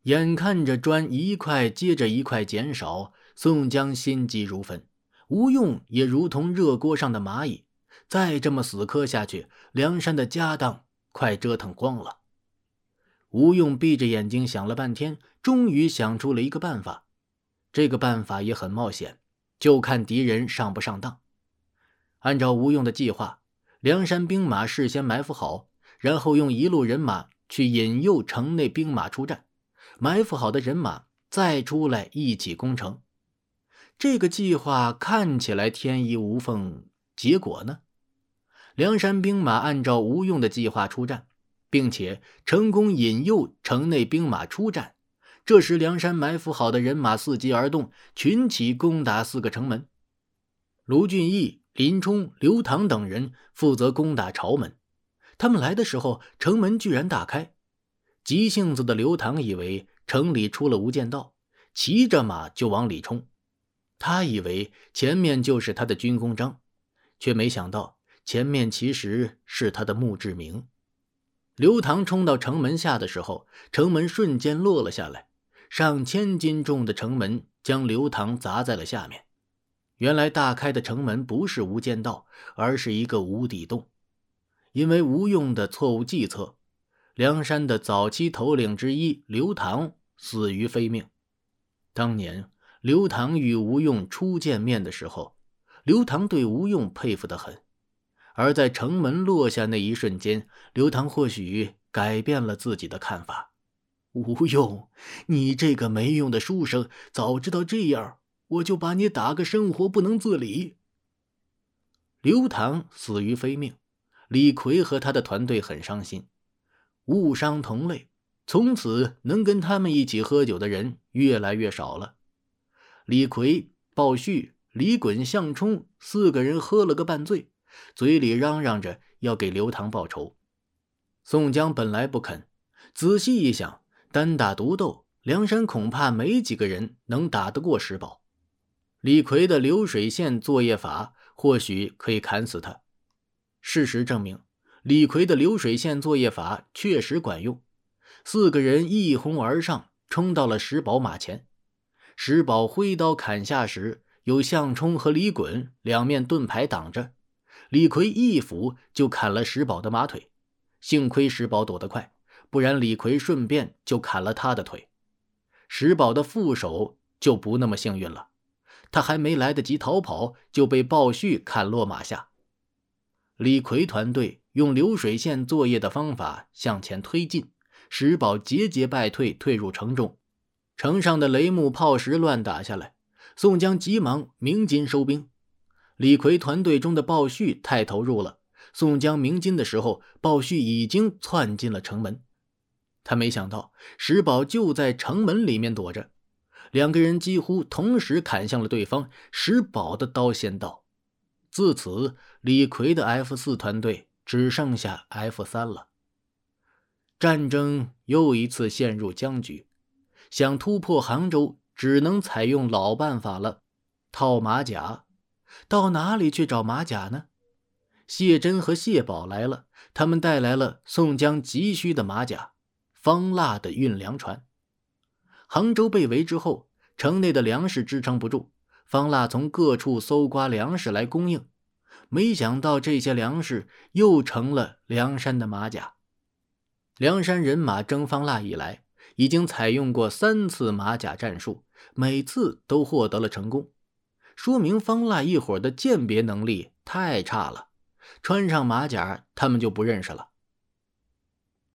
眼看着砖一块接着一块减少，宋江心急如焚，吴用也如同热锅上的蚂蚁，再这么死磕下去，梁山的家当快折腾光了。吴用闭着眼睛想了半天，终于想出了一个办法。这个办法也很冒险，就看敌人上不上当。按照吴用的计划，梁山兵马事先埋伏好，然后用一路人马去引诱城内兵马出战，埋伏好的人马再出来一起攻城。这个计划看起来天衣无缝，结果呢？梁山兵马按照吴用的计划出战，并且成功引诱城内兵马出战。这时梁山埋伏好的人马伺机而动，群起攻打4个城门。卢俊义、林冲、刘唐等人负责攻打朝门。他们来的时候，城门居然大开。急性子的刘唐以为城里出了无间道，骑着马就往里冲。他以为前面就是他的军功章，却没想到前面其实是他的墓志铭。刘唐冲到城门下的时候，城门瞬间落了下来，上千斤重的城门将刘唐砸在了下面。原来大开的城门不是无间道，而是一个无底洞。因为吴用的错误计策，梁山的早期头领之一刘唐死于非命。当年刘唐与吴用初见面的时候，刘唐对吴用佩服得很，而在城门落下那一瞬间，刘唐或许改变了自己的看法。吴用，你这个没用的书生，早知道这样，我就把你打个生活不能自理。刘唐死于非命，李逵和他的团队很伤心。误伤同类，从此能跟他们一起喝酒的人越来越少了。李逵、鲍旭、李衮、项冲4个人喝了个半醉，嘴里嚷嚷着要给刘唐报仇。宋江本来不肯，仔细一想，单打独斗，梁山恐怕没几个人能打得过石宝。李逵的流水线作业法或许可以砍死他。事实证明，李逵的流水线作业法确实管用。4个人一哄而上，冲到了石宝马前。石宝挥刀砍下时，有项冲和李衮两面盾牌挡着，李逵一斧就砍了石宝的马腿。幸亏石宝躲得快，不然李逵顺便就砍了他的腿。石宝的副手就不那么幸运了，他还没来得及逃跑，就被鲍旭砍落马下。李逵团队用流水线作业的方法向前推进，石宝节节败退，退入城中。城上的雷木炮石乱打下来，宋江急忙鸣金收兵。李逵团队中的鲍旭太投入了，宋江鸣金的时候，鲍旭已经窜进了城门。他没想到石宝就在城门里面躲着，两个人几乎同时砍向了对方，石宝的刀先到。自此李逵的 F4 团队只剩下 F3 了。战争又一次陷入僵局，想突破杭州只能采用老办法了，套马甲。到哪里去找马甲呢？谢珍和谢宝来了，他们带来了宋江急需的马甲，方腊的运粮船。杭州被围之后，城内的粮食支撑不住，方腊从各处搜刮粮食来供应，没想到这些粮食又成了梁山的马甲。梁山人马征方腊以来，已经采用过3次马甲战术，每次都获得了成功，说明方腊一伙的鉴别能力太差了，穿上马甲他们就不认识了。